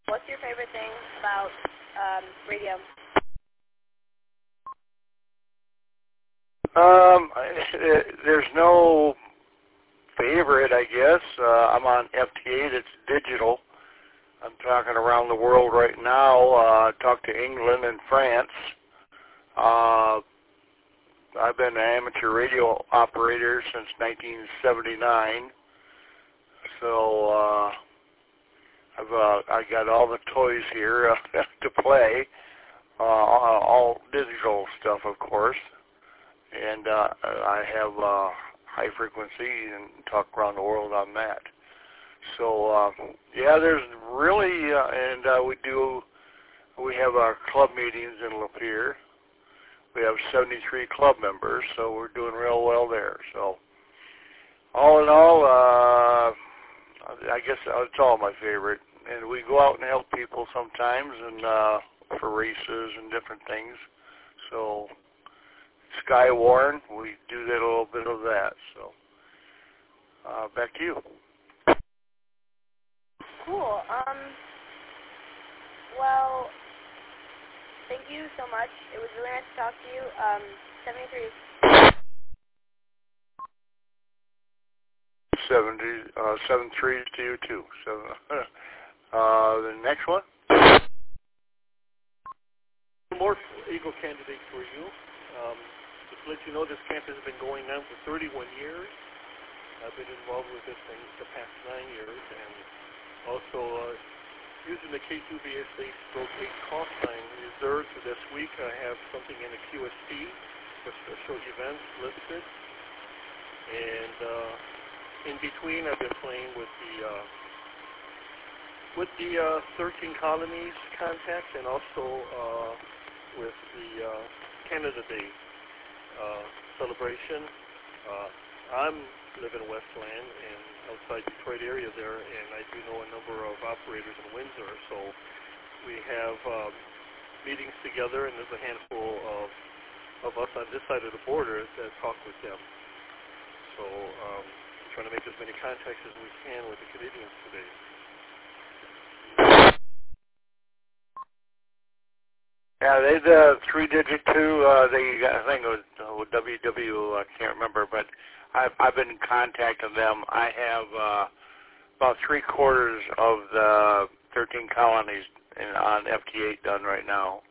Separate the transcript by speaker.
Speaker 1: What's your favorite thing about radio?
Speaker 2: There's no favorite, I guess. I'm on FT8. It's digital. I'm talking around the world right now. I talk to England and France. I've been an amateur radio operator since 1979. So I got all the toys here to play, all digital stuff, of course. And I have high frequency and talk around the world on that. So yeah, there's really, and we have our club meetings in Lapeer. We have 73 club members, so we're doing real well there. So all in all, I guess it's all my favorite. And we go out and help people sometimes, and for races and different things. So Sky Warren, we do that, a little bit of that. So back to you.
Speaker 1: Cool. Well, thank you so much. It was really nice to talk to you. 73.
Speaker 2: 73 to you too. So the next one.
Speaker 3: More Eagle candidate for you. Just to let you know, this camp has been going on for 31 years. I've been involved with this thing the past 9 years, and also using the K2BSA/8 call sign reserved for this week. I have something in the QST for special events listed, and in between, I've been playing with the 13 Colonies contacts, and also with the Canada Day celebration. I'm living in Westland and outside Detroit area there, and I do know a number of operators in Windsor. So we have meetings together, and there's a handful of us on this side of the border that talk with them. So trying to make as many contacts as we can with the Canadians today.
Speaker 2: Yeah, they the 3-digit too. I think it was WW. I can't remember, but I've been in contact with them. I have about 3/4 of the 13 colonies on FT8 done right now.